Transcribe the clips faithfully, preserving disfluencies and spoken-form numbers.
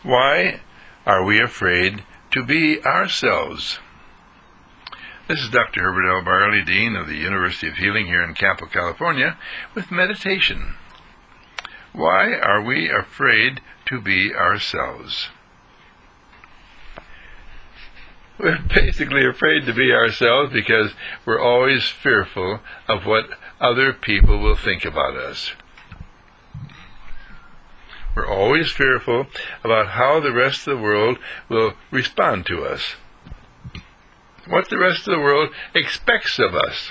Why are we afraid to be ourselves? This is Doctor Herbert L. Barley, Dean of the University of Healing here in Campo, California, with meditation. Why are we afraid to be ourselves? We're basically afraid to be ourselves because we're always fearful of what other people will think about us. We're always fearful about how the rest of the world will respond to us, what the rest of the world expects of us.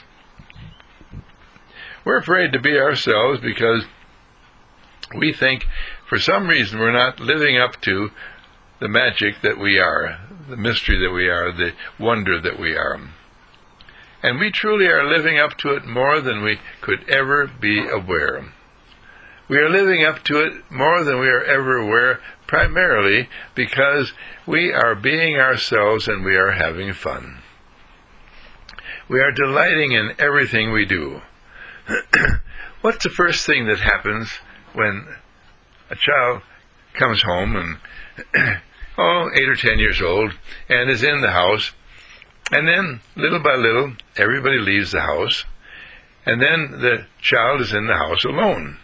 We're afraid to be ourselves because we think for some reason we're not living up to the magic that we are, the mystery that we are, the wonder that we are. And we truly are living up to it more than we could ever be aware. We are living up to it more than we are ever aware, primarily because we are being ourselves and we are having fun. We are delighting in everything we do. What's the first thing that happens when a child comes home and, oh, eight or ten years old, and is in the house, and then, little by little, everybody leaves the house, and then the child is in the house alone.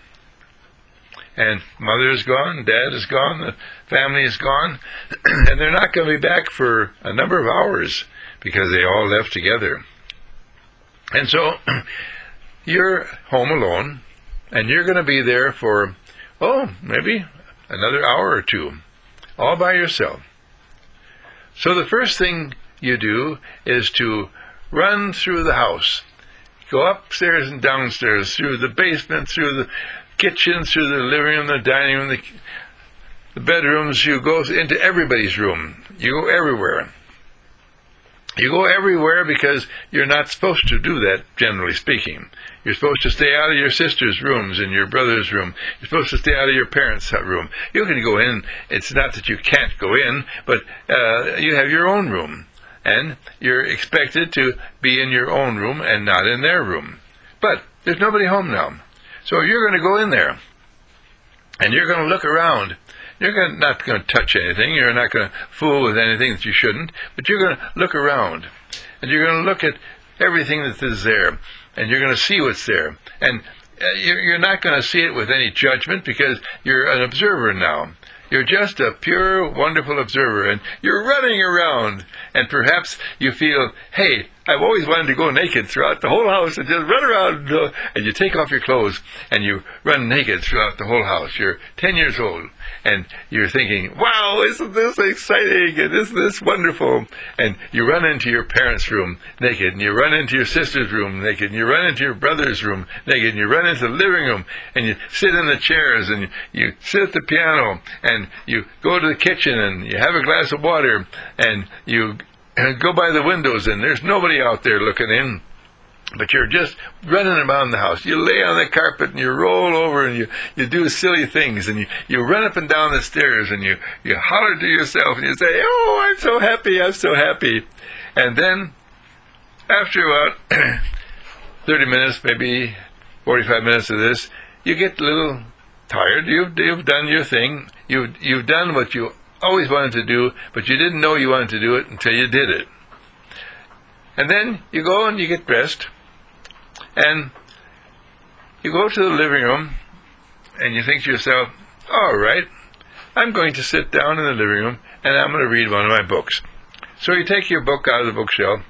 And mother is gone, dad is gone, the family is gone, and they're not going to be back for a number of hours because they all left together. And so you're home alone, and you're going to be there for, oh, maybe another hour or two, all by yourself. So the first thing you do is to run through the house. Go upstairs and downstairs, through the basement, through the kitchen, through the living room, the dining room, the, the bedrooms. You go into everybody's room. You go everywhere. You go everywhere because you're not supposed to do that, generally speaking. You're supposed to stay out of your sister's rooms and your brother's room. You're supposed to stay out of your parents' room. You can go in. It's not that you can't go in, but uh, you have your own room. And you're expected to be in your own room and not in their room. But there's nobody home now. So you're going to go in there, and you're going to look around. You're going to, not going to touch anything. You're not going to fool with anything that you shouldn't. But you're going to look around, and you're going to look at everything that is there, and you're going to see what's there. And uh, you're, you're not going to see it with any judgment because you're an observer now. You're just a pure, wonderful observer, and you're running around, and perhaps you feel, hey, I've always wanted to go naked throughout the whole house and just run around, uh, and you take off your clothes, and you run naked throughout the whole house. You're ten years old, and you're thinking, wow, isn't this exciting, and isn't this wonderful? And you run into your parents' room naked, and you run into your sister's room naked, and you run into your brother's room naked, and you run into the living room, and you sit in the chairs, and you, you sit at the piano, and you go to the kitchen, and you have a glass of water, and you go by the windows, and there's nobody out there looking in, but you're just running around the house. You lay on the carpet, and you roll over, and you, you do silly things, and you, you run up and down the stairs, and you, you holler to yourself, and you say, oh, I'm so happy, I'm so happy. And then, after about thirty minutes, maybe forty-five minutes of this, you get a little tired. You've, you've done your thing. You've, you've done what you always wanted to do, but you didn't know you wanted to do it until you did it. And then you go and you get dressed, and you go to the living room, and you think to yourself, all right, I'm going to sit down in the living room, and I'm going to read one of my books. So you take your book out of the bookshelf,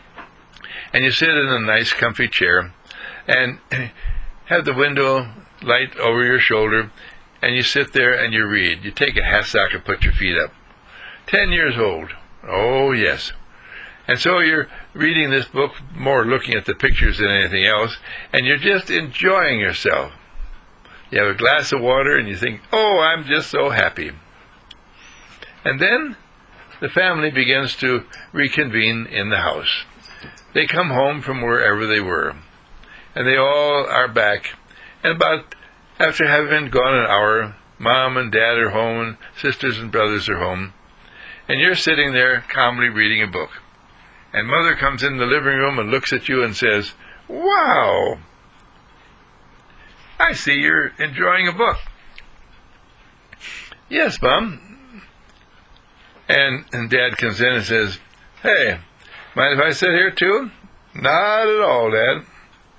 and you sit in a nice, comfy chair, and have the window light over your shoulder, and you sit there and you read. You take a hassock and put your feet up. Ten years old. Oh, yes. And so you're reading this book, more looking at the pictures than anything else, and you're just enjoying yourself. You have a glass of water, and you think, oh, I'm just so happy. And then the family begins to reconvene in the house. They come home from wherever they were, and they all are back. And about after having been gone an hour, Mom and Dad are home, and sisters and brothers are home, and you're sitting there calmly reading a book. And Mother comes in the living room and looks at you and says, wow, I see you're enjoying a book. Yes, Mom, And, and Dad comes in and says, "Hey, mind if I sit here too?" "Not at all, Dad."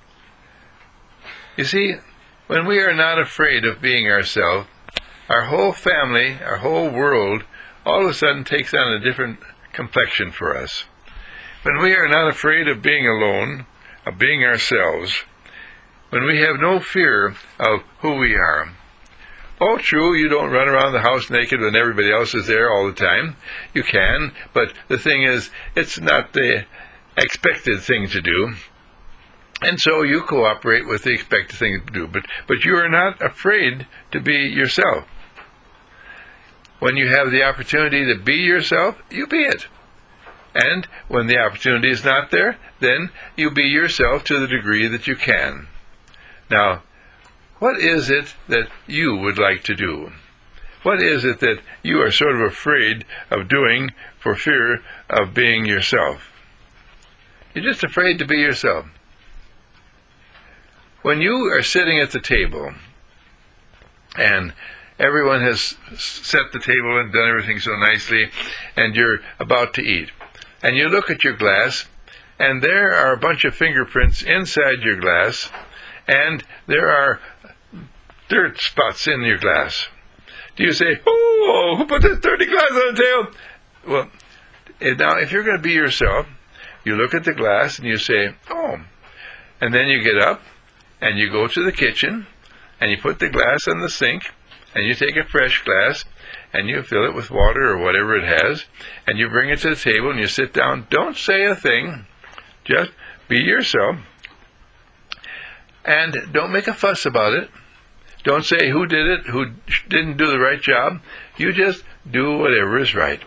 You see, when we are not afraid of being ourselves, our whole family, our whole world, all of a sudden takes on a different complexion for us. When we are not afraid of being alone, of being ourselves, when we have no fear of who we are. Oh, true, you don't run around the house naked when everybody else is there all the time. You can, but the thing is, it's not the expected thing to do. And so you cooperate with the expected thing to do. But, but you are not afraid to be yourself. When you have the opportunity to be yourself, you be it. And when the opportunity is not there, then you be yourself to the degree that you can. Now, what is it that you would like to do? What is it that you are sort of afraid of doing for fear of being yourself? You're just afraid to be yourself. When you are sitting at the table and everyone has set the table and done everything so nicely and you're about to eat, and you look at your glass and there are a bunch of fingerprints inside your glass and there are dirt spots in your glass. Do you say, "Oh, who put this dirty glass on the table?" Well, now if you're going to be yourself, you look at the glass and you say, "Oh," and then you get up and you go to the kitchen and you put the glass on the sink and you take a fresh glass and you fill it with water or whatever it has and you bring it to the table and you sit down. Don't say a thing. Just be yourself. And don't make a fuss about it. Don't say who did it, who didn't do the right job. You just do whatever is right.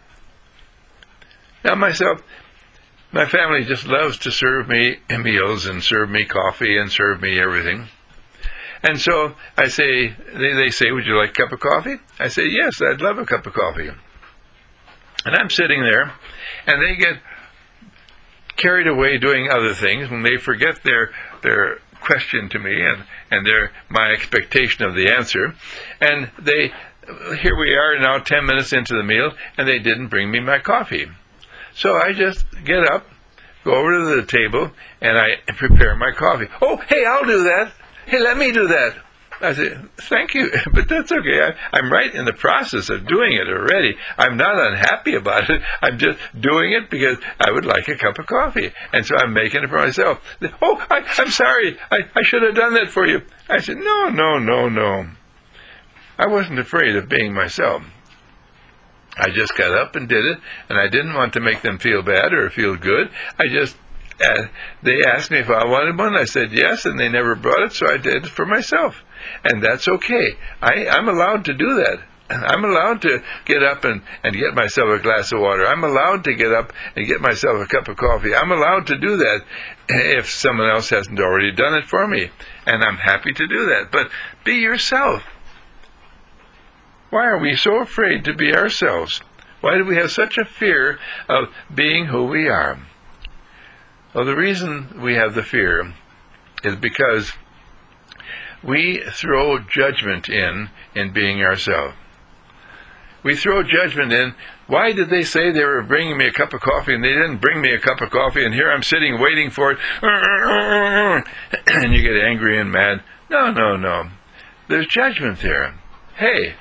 Now myself, my family just loves to serve me meals and serve me coffee and serve me everything. And so I say, they, they say, "Would you like a cup of coffee?" I say, "Yes, I'd love a cup of coffee." And I'm sitting there, and they get carried away doing other things when they forget their their question to me and, and their my expectation of the answer. And they, here we are now ten minutes into the meal, and they didn't bring me my coffee. So I just get up, go over to the table, and I prepare my coffee. "Oh, hey, I'll do that. Hey, let me do that." I say, "Thank you, but that's okay. I, I'm right in the process of doing it already. I'm not unhappy about it. I'm just doing it because I would like a cup of coffee. And so I'm making it for myself." "Oh, I, I'm sorry. I, I should have done that for you." I said, no, no, no, no. I wasn't afraid of being myself. I just got up and did it, and I didn't want to make them feel bad or feel good. I just Uh, they asked me if I wanted one. I said yes, and they never brought it, so I did it for myself. And that's okay. I, I'm allowed to do that. I'm allowed to get up and, and get myself a glass of water. I'm allowed to get up and get myself a cup of coffee. I'm allowed to do that if someone else hasn't already done it for me. And I'm happy to do that. But be yourself. Why are we so afraid to be ourselves? Why do we have such a fear of being who we are? Well, the reason we have the fear is because we throw judgment in in being ourselves. We throw judgment in. Why did they say they were bringing me a cup of coffee and they didn't bring me a cup of coffee, and here I'm sitting waiting for it, and you get angry and mad? No, no, no. There's judgment there. Hey,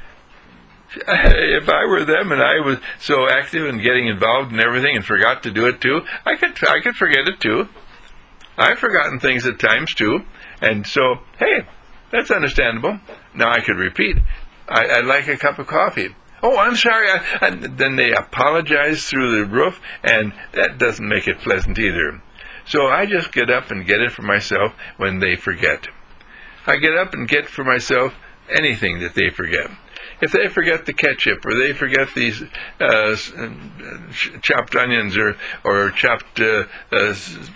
if I were them and I was so active and getting involved in everything and forgot to do it too, I could I could forget it too. I've forgotten things at times too, and so hey, that's understandable. Now I could repeat. I, I'd like a cup of coffee. Oh, I'm sorry. I, I, then they apologize through the roof, and that doesn't make it pleasant either. So I just get up and get it for myself when they forget. I get up and get for myself anything that they forget. If they forget the ketchup, or they forget these uh, chopped onions, or or chopped uh, uh,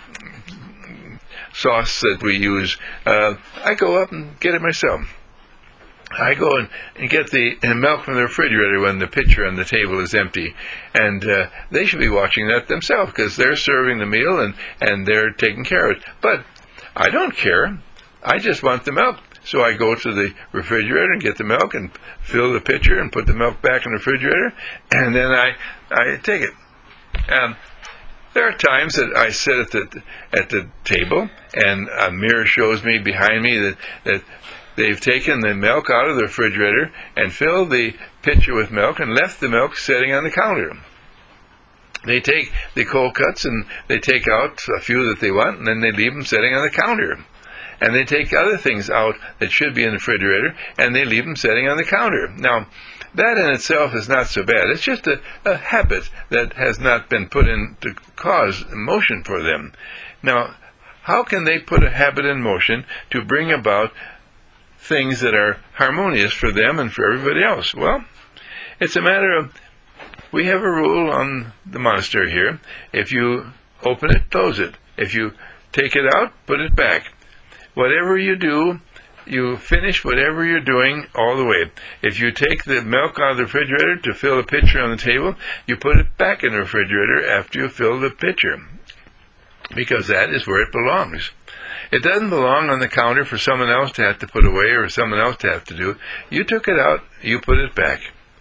sauce that we use, uh, I go up and get it myself. I go and, and get the and milk from the refrigerator when the pitcher on the table is empty. And uh, they should be watching that themselves, because they're serving the meal and, and they're taking care of it. But I don't care. I just want the milk. So I go to the refrigerator and get the milk and fill the pitcher and put the milk back in the refrigerator, and then I, I take it. Um, there are times that I sit at the at the table and a mirror shows me behind me that, that they've taken the milk out of the refrigerator and filled the pitcher with milk and left the milk sitting on the counter. They take the cold cuts and they take out a few that they want, and then they leave them sitting on the counter. And they take other things out that should be in the refrigerator, and they leave them sitting on the counter. Now, that in itself is not so bad. It's just a, a habit that has not been put in to cause motion for them. Now, how can they put a habit in motion to bring about things that are harmonious for them and for everybody else? Well, it's a matter of, we have a rule on the monastery here. If you open it, close it. If you take it out, put it back. Whatever you do, you finish whatever you're doing all the way. If you take the milk out of the refrigerator to fill a pitcher on the table, you put it back in the refrigerator after you fill the pitcher, because that is where it belongs. It doesn't belong on the counter for someone else to have to put away or someone else to have to do. You took it out, you put it back.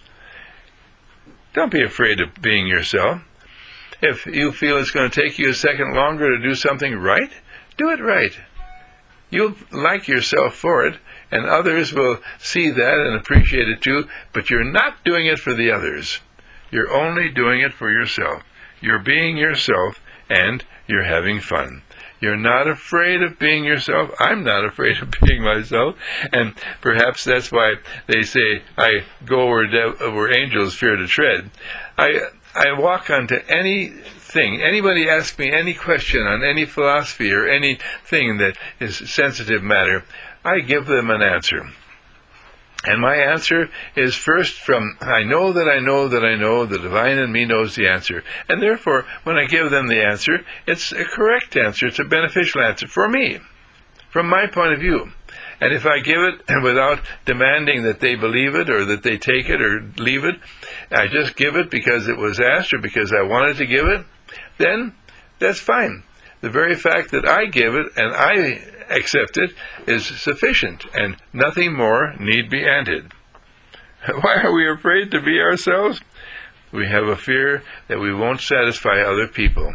Don't be afraid of being yourself. If you feel it's going to take you a second longer to do something right, do it right. You'll like yourself for it, and others will see that and appreciate it too, but you're not doing it for the others. You're only doing it for yourself. You're being yourself, and you're having fun. You're not afraid of being yourself. I'm not afraid of being myself, and perhaps that's why they say, I go where, de- where angels fear to tread. I, I walk onto anything. Anybody asks me any question on any philosophy or anything that is sensitive matter, I give them an answer. And my answer is first from, I know that I know that I know, the divine in me knows the answer. And therefore, when I give them the answer, it's a correct answer. It's a beneficial answer for me, from my point of view. And if I give it without demanding that they believe it or that they take it or leave it, I just give it because it was asked or because I wanted to give it, then that's fine. The very fact that I give it and I accept it is sufficient, and nothing more need be added. Why are we afraid to be ourselves? We have a fear that we won't satisfy other people.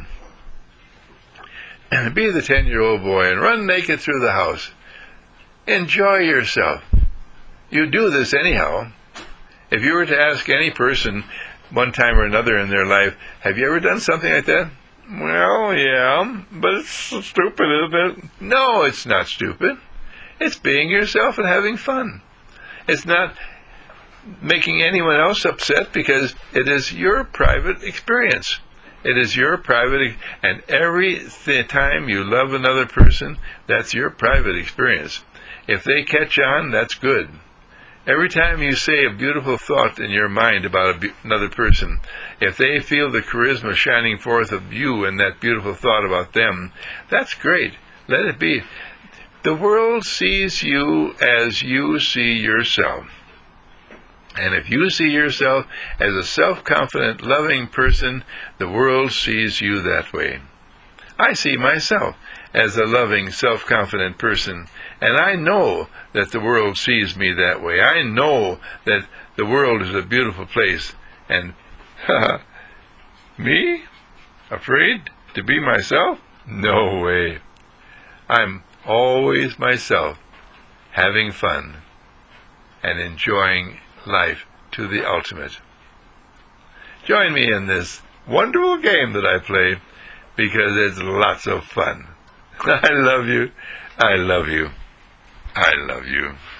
Be the ten-year-old boy and run naked through the house. Enjoy yourself. You do this anyhow. If you were to ask any person one time or another in their life, have you ever done something like that? Well, yeah, but it's stupid, isn't it? No, it's not stupid. It's being yourself and having fun. It's not making anyone else upset, because it is your private experience. It is your private, and every th- time you love another person, that's your private experience. If they catch on, that's good. Every time you say a beautiful thought in your mind about a be- another person, if they feel the charisma shining forth of you and that beautiful thought about them, that's great. Let it be. The world sees you as you see yourself. And if you see yourself as a self-confident, loving person, the world sees you that way. I see myself as a loving, self-confident person, and I know that the world sees me that way. I know that the world is a beautiful place, and me? Afraid to be myself? No way. I'm always myself, having fun and enjoying life to the ultimate. Join me in this wonderful game that I play, because it's lots of fun. I love you. I love you. I love you.